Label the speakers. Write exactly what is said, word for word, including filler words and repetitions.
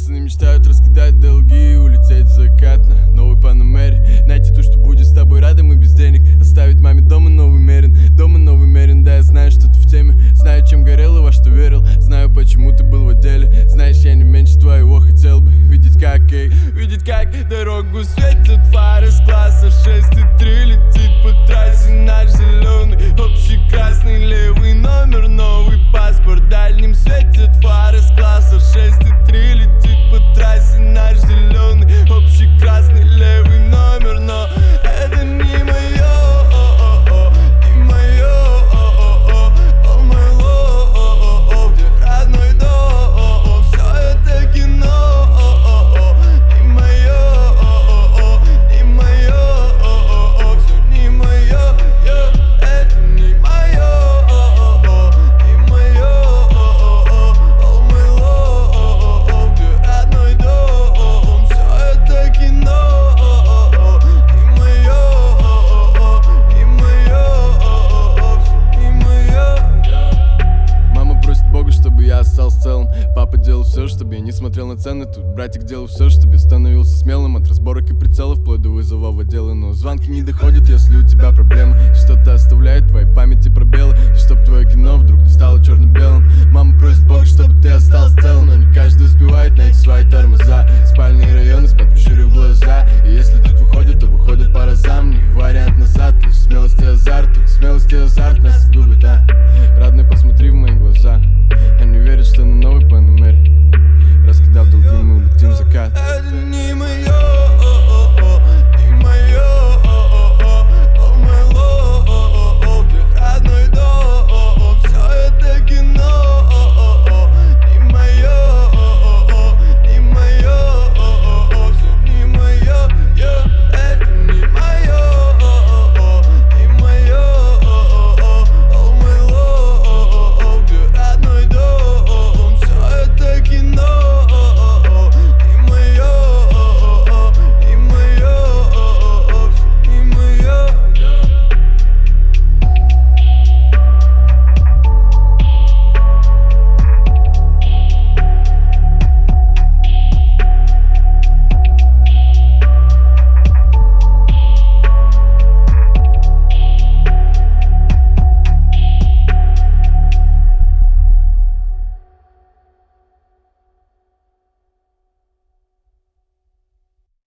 Speaker 1: Пацаны мечтают раскидать долги и улететь в закат на новой Панамере. Найти то, что будет с тобой рядом и без денег. Оставить маме дома новый мерин, дома новый мерин. Да, я знаю, что ты в теме, знаю, чем горел и во что верил. Знаю, почему ты был в отделе. Знаешь, я не меньше твоего хотел бы видеть, как, эй, видеть, как дорогу светят фары с класса шесть и три. Летит по трассе наш зеленый, общий красный, левый номер, новый паспорт. Дальним светят фары с класса шесть и три. Летит по трассе наш зеленый, общий красный, левый номер. Но это не мое, не мое, о мой лов, где родной дом. Все это кино, не мое, не мое, все не мое, это не мое, не мое, о мой лов, где родной дом. Все это кино, не мое, не мое, все не мое. Мама просит Бога, чтобы я остался целым. Папа делал все, чтобы я не смотрел на цены. Тут братик делал все, чтобы я становился смелым. От разборок и прицелов вплоть до вызова в отделы. Но звонки не доходят, если у тебя проблемы. Что-то оставляет в твоей памяти пробелы. И чтоб твое кино вдруг не стало черно-белым. Мама просит Бога,